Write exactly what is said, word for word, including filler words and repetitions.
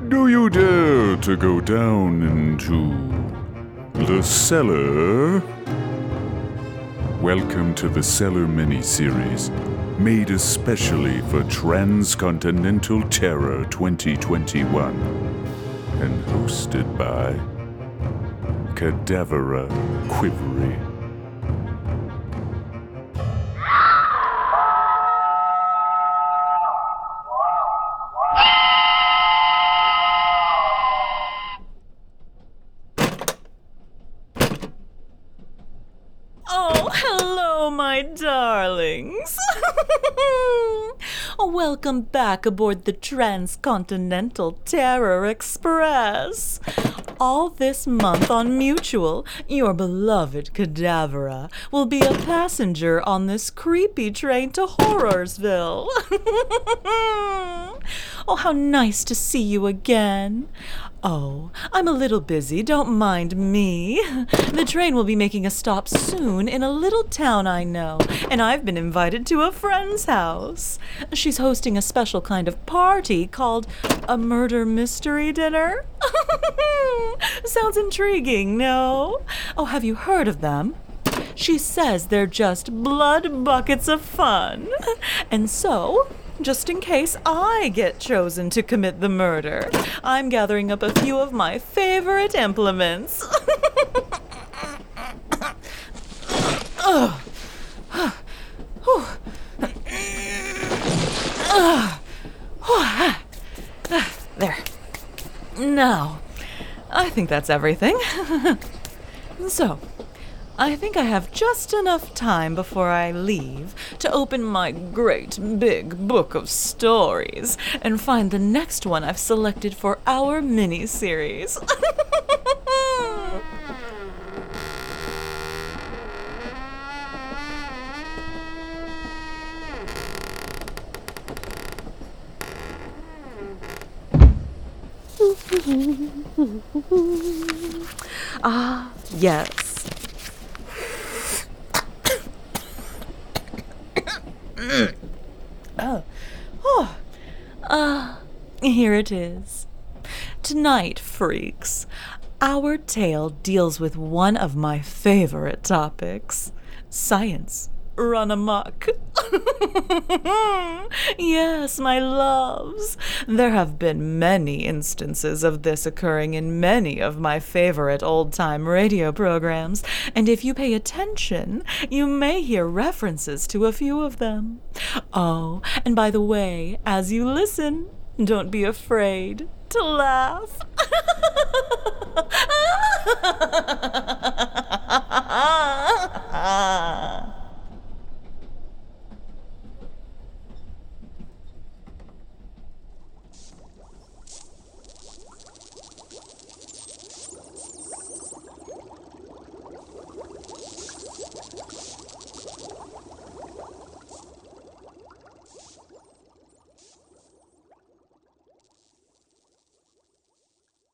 Do you dare to go down into the cellar? Welcome to the Cellar mini-series, made especially for Transcontinental Terror twenty twenty-one, and hosted by Cadavera Quivery. Oh, hello, my darlings. Welcome back aboard the Transcontinental Terror Express. All this month on Mutual, your beloved Cadavera will be a passenger on this creepy train to Horrorsville. Oh, how nice to see you again. Oh, I'm a little busy, don't mind me. The train will be making a stop soon in a little town I know, and I've been invited to a friend's house. She's hosting a special kind of party called a murder mystery dinner. Sounds intriguing, no? Oh, have you heard of them? She says they're just blood buckets of fun. And so, just in case I get chosen to commit the murder, I'm gathering up a few of my favorite implements. Ugh. There. Now, I think that's everything. So, I think I have just enough time before I leave to open my great big book of stories and find the next one I've selected for our mini-series. Ah, yes. Oh, oh, ah, here it is. Tonight, freaks, our tale deals with one of my favorite topics, science run amok. Yes, my loves, there have been many instances of this occurring in many of my favorite old-time radio programs, and if you pay attention, you may hear references to a few of them. Oh, and by the way, as you listen, don't be afraid to laugh.